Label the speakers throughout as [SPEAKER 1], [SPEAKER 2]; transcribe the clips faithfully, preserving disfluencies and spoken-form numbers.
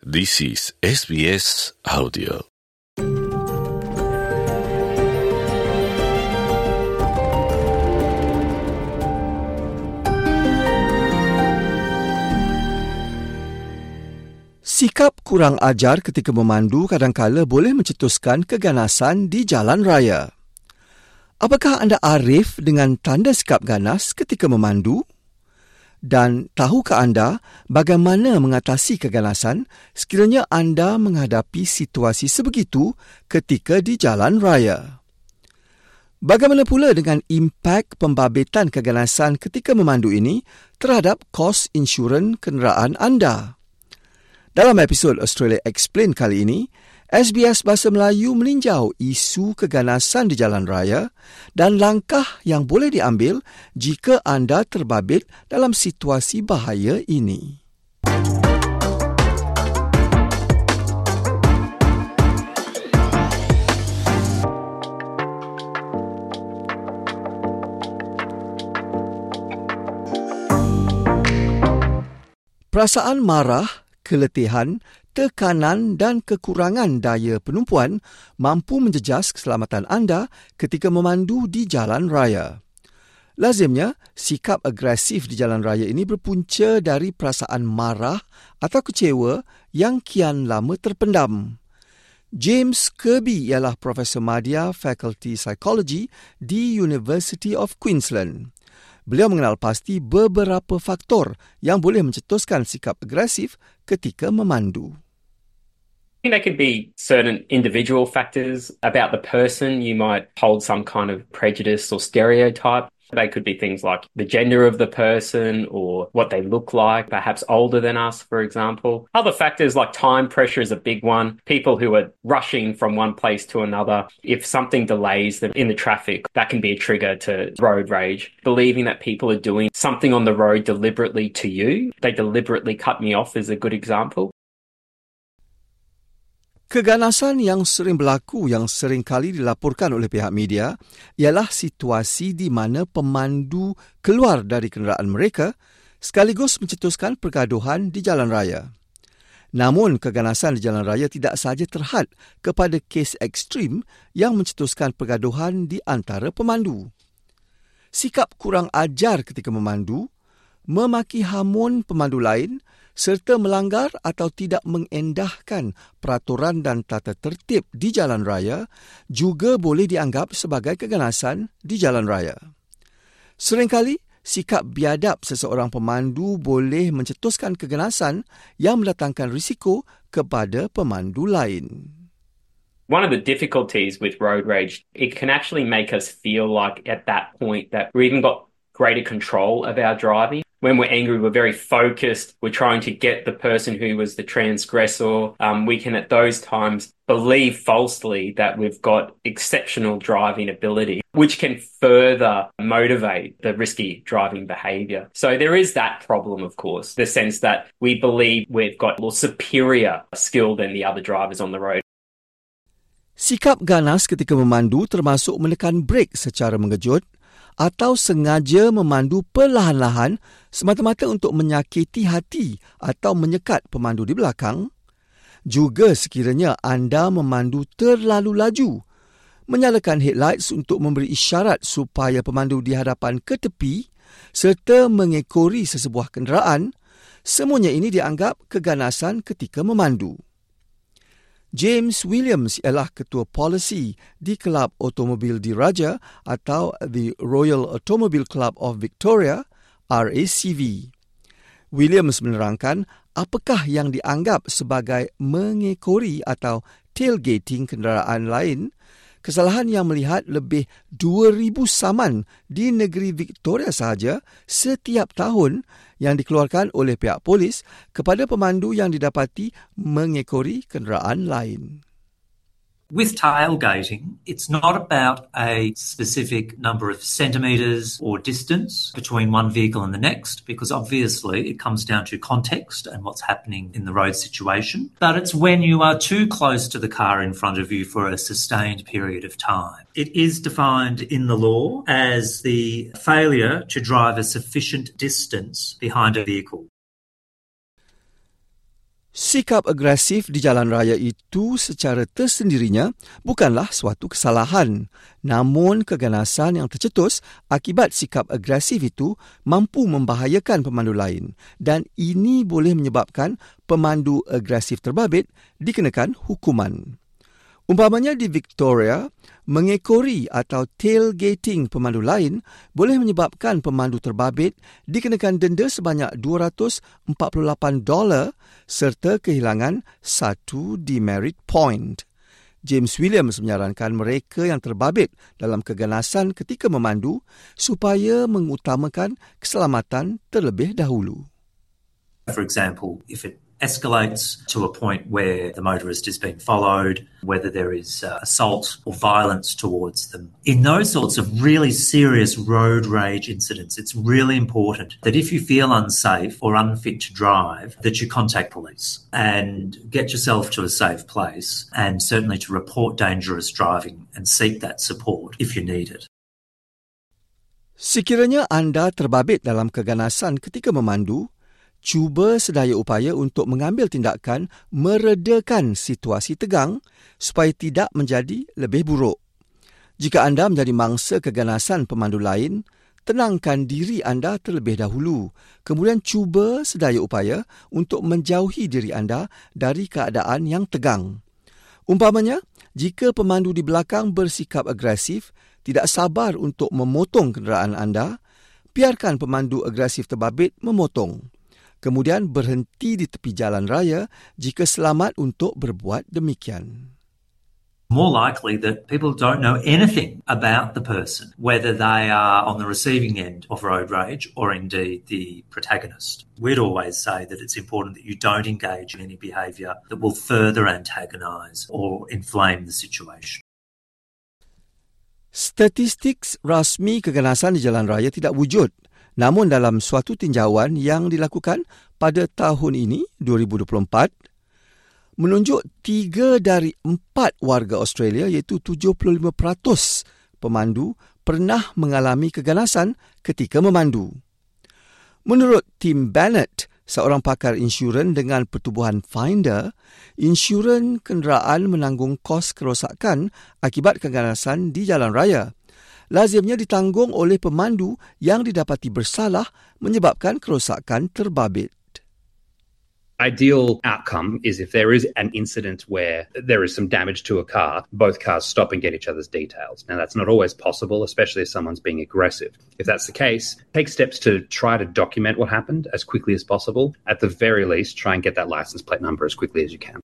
[SPEAKER 1] This is S B S Audio.
[SPEAKER 2] Sikap kurang ajar ketika memandu kadangkala boleh mencetuskan keganasan di jalan raya. Apakah anda arif dengan tanda sikap ganas ketika memandu? Dan tahukah anda bagaimana mengatasi keganasan sekiranya anda menghadapi situasi sebegitu ketika di jalan raya? Bagaimana pula dengan impak pembabitan keganasan ketika memandu ini terhadap kos insurans kenderaan anda? Dalam episod Australia Explain kali ini, S B S Bahasa Melayu meninjau isu keganasan di jalan raya dan langkah yang boleh diambil jika anda terbabit dalam situasi bahaya ini. Perasaan marah, keletihan, tekanan dan kekurangan daya penumpuan mampu menjejas keselamatan anda ketika memandu di jalan raya. Lazimnya, sikap agresif di jalan raya ini berpunca dari perasaan marah atau kecewa yang kian lama terpendam. James Kirby ialah Profesor Madya Faculty Psychology di University of Queensland. Beliau mengenal pasti beberapa faktor yang boleh mencetuskan sikap agresif ketika memandu.
[SPEAKER 3] I think there could be certain individual factors about the person. You might hold some kind of prejudice or stereotype. They could be things like the gender of the person or what they look like, perhaps older than us, for example. Other factors like time pressure is a big one. People who are rushing from one place to another. If something delays them in the traffic, that can be a trigger to road rage. Believing that people are doing something on the road deliberately to you. They deliberately cut me off is a good example.
[SPEAKER 2] Keganasan yang sering berlaku yang sering kali dilaporkan oleh pihak media ialah situasi di mana pemandu keluar dari kenderaan mereka sekaligus mencetuskan pergaduhan di jalan raya. Namun, keganasan di jalan raya tidak sahaja terhad kepada kes ekstrim yang mencetuskan pergaduhan di antara pemandu. Sikap kurang ajar ketika memandu, memaki hamun pemandu lain, serta melanggar atau tidak mengendahkan peraturan dan tata tertib di jalan raya juga boleh dianggap sebagai keganasan di jalan raya. Seringkali, sikap biadab seseorang pemandu boleh mencetuskan keganasan yang mendatangkan risiko kepada pemandu lain.
[SPEAKER 3] One of the difficulties with road rage, it can actually make us feel like at that point that we even got greater control of our driving. When we're angry, we're very focused. We're trying to get the person who was the transgressor. Um, we can at those times believe falsely that we've got exceptional driving ability, which can further motivate the risky driving behaviour. So there is that problem, of course, the sense that we believe we've got more superior skill than the other drivers on the road.
[SPEAKER 2] Sikap ganas ketika memandu termasuk menekan brek secara mengejut atau sengaja memandu perlahan-lahan semata-mata untuk menyakiti hati atau menyekat pemandu di belakang. Juga sekiranya anda memandu terlalu laju, menyalakan headlights untuk memberi isyarat supaya pemandu di hadapan ke tepi serta mengekori sesebuah kenderaan, semuanya ini dianggap keganasan ketika memandu. James Williams ialah Ketua Polisi di Kelab Automobil Diraja atau The Royal Automobile Club of Victoria, R A C V. Williams menerangkan apakah yang dianggap sebagai mengekori atau tailgating kenderaan lain, kesalahan yang melihat lebih dua ribu saman di negeri Victoria sahaja setiap tahun yang dikeluarkan oleh pihak polis kepada pemandu yang didapati mengekori kenderaan lain.
[SPEAKER 4] With tailgating, it's not about a specific number of centimetres or distance between one vehicle and the next, because obviously it comes down to context and what's happening in the road situation. But it's when you are too close to the car in front of you for a sustained period of time. It is defined in the law as the failure to drive a sufficient distance behind a vehicle.
[SPEAKER 2] Sikap agresif di jalan raya itu secara tersendirinya bukanlah suatu kesalahan. Namun keganasan yang tercetus akibat sikap agresif itu mampu membahayakan pemandu lain dan ini boleh menyebabkan pemandu agresif terbabit dikenakan hukuman. Umpamanya di Victoria, mengekori atau tailgating pemandu lain boleh menyebabkan pemandu terbabit dikenakan denda sebanyak dua ratus empat puluh lapan dolar serta kehilangan satu demerit point. James Williams menyarankan mereka yang terbabit dalam keganasan ketika memandu supaya mengutamakan keselamatan terlebih dahulu.
[SPEAKER 4] For example, if it escalates to a point where the motorist is being followed, whether there is uh, assault or violence towards them. In those sorts of really serious road rage incidents, it's really important that if you feel unsafe or unfit to drive, that you contact police and get yourself to a safe place and certainly to report dangerous driving and seek that support if you need it.
[SPEAKER 2] Sekiranya anda terbabit dalam keganasan ketika memandu, cuba sedaya upaya untuk mengambil tindakan meredakan situasi tegang supaya tidak menjadi lebih buruk. Jika anda menjadi mangsa keganasan pemandu lain, tenangkan diri anda terlebih dahulu. Kemudian cuba sedaya upaya untuk menjauhi diri anda dari keadaan yang tegang. Umpamanya, jika pemandu di belakang bersikap agresif, tidak sabar untuk memotong kenderaan anda, biarkan pemandu agresif terbabit memotong. Kemudian berhenti di tepi jalan raya jika selamat untuk berbuat demikian.
[SPEAKER 4] More likely that people don't know anything about the person, whether they are on the receiving end of road rage or indeed the protagonist. We'd always say that it's important that you don't engage in any behaviour that will further antagonise or inflame the situation.
[SPEAKER 2] Statistik rasmi keganasan di jalan raya tidak wujud. Namun dalam suatu tinjauan yang dilakukan pada tahun ini, dua ribu dua puluh empat, menunjuk tiga dari empat warga Australia iaitu tujuh puluh lima peratus pemandu pernah mengalami keganasan ketika memandu. Menurut Tim Bennett, seorang pakar insurans dengan pertubuhan Finder, insurans kenderaan menanggung kos kerosakan akibat keganasan di jalan raya. Lazimnya ditanggung oleh pemandu yang didapati bersalah menyebabkan kerosakan terbabit.
[SPEAKER 5] Ideal outcome is if there is an incident where there is some damage to a car, both cars stop and get each other's details. Now, that's not always possible, especially if someone's being aggressive. If that's the case, take steps to try to document what happened as quickly as possible. At the very least, try and get that license plate number as quickly as you can.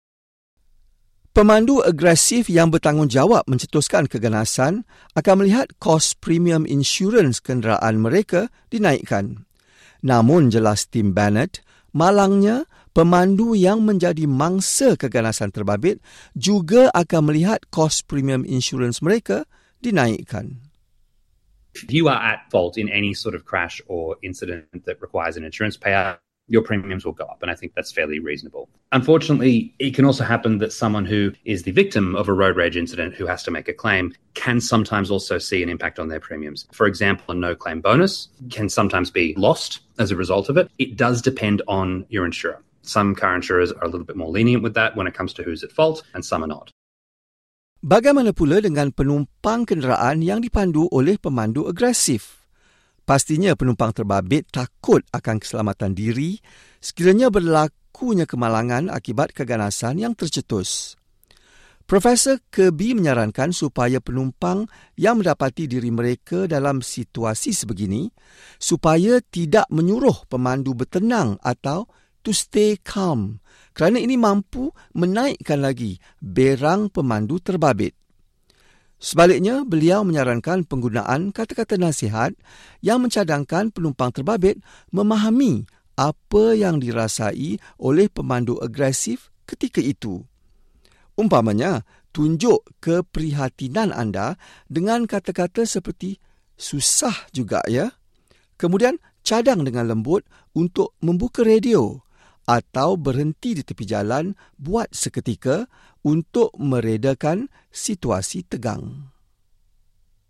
[SPEAKER 2] Pemandu agresif yang bertanggungjawab mencetuskan keganasan akan melihat kos premium insurans kenderaan mereka dinaikkan. Namun, jelas Tim Bennett, malangnya pemandu yang menjadi mangsa keganasan terbabit juga akan melihat kos premium insurans mereka dinaikkan.
[SPEAKER 5] If you are at fault in any sort of crash or incident that requires an insurance payout, your premiums will go up, and I think that's fairly reasonable. Unfortunately, it can also happen that someone who is the victim of a road rage incident who has to make a claim can sometimes also see an impact on their premiums. For example, a no-claim bonus can sometimes be lost as a result of it. It does depend on your insurer. Some car insurers are a little bit more lenient with that when it comes to who's at fault, and some are not.
[SPEAKER 2] Bagaimana pula dengan penumpang kenderaan yang dipandu oleh pemandu agresif? Pastinya penumpang terbabit takut akan keselamatan diri sekiranya berlakunya kemalangan akibat keganasan yang tercetus. Profesor Kirby menyarankan supaya penumpang yang mendapati diri mereka dalam situasi sebegini supaya tidak menyuruh pemandu bertenang atau to stay calm kerana ini mampu menaikkan lagi berang pemandu terbabit. Sebaliknya, beliau menyarankan penggunaan kata-kata nasihat yang mencadangkan penumpang terbabit memahami apa yang dirasai oleh pemandu agresif ketika itu. Umpamanya, tunjuk keprihatinan anda dengan kata-kata seperti susah juga ya. Kemudian, cadang dengan lembut untuk membuka radio atau berhenti di tepi jalan buat seketika untuk meredakan situasi tegang.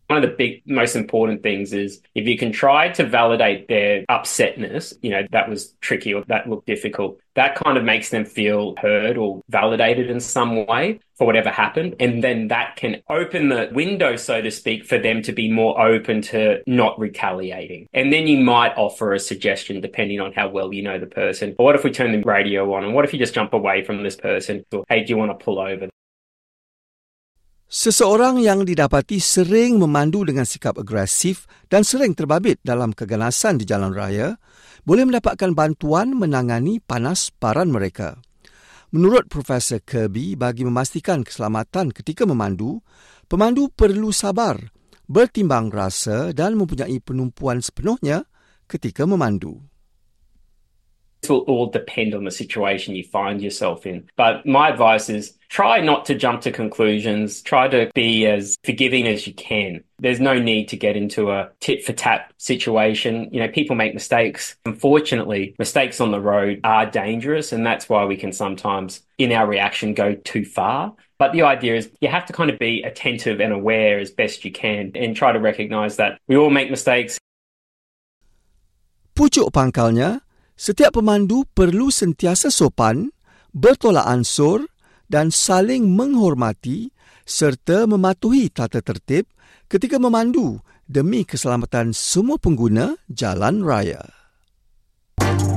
[SPEAKER 3] One of the big, most important things is if you can try to validate their upsetness, you know, that was tricky or that looked difficult, that kind of makes them feel heard or validated in some way for whatever happened. And then that can open the window, so to speak, for them to be more open to not retaliating. And then you might offer a suggestion depending on how well you know the person. Or what if we turn the radio on? And what if you just jump away from this person? Or, hey, do you want to pull over?
[SPEAKER 2] Seseorang yang didapati sering memandu dengan sikap agresif dan sering terbabit dalam keganasan di jalan raya boleh mendapatkan bantuan menangani panas baran mereka. Menurut Profesor Kirby, bagi memastikan keselamatan ketika memandu, pemandu perlu sabar, bertimbang rasa dan mempunyai penumpuan sepenuhnya ketika memandu.
[SPEAKER 3] It will all depend on the situation you find yourself in. But my advice is try not to jump to conclusions. Try to be as forgiving as you can. There's no need to get into a tit-for-tat situation. You know, people make mistakes. Unfortunately, mistakes on the road are dangerous, and that's why we can sometimes, in our reaction, go too far. But the idea is you have to kind of be attentive and aware as best you can and try to recognise that we all make mistakes.
[SPEAKER 2] Pucuk pangkalnya, setiap pemandu perlu sentiasa sopan, bertolak ansur dan saling menghormati serta mematuhi tata tertib ketika memandu demi keselamatan semua pengguna jalan raya.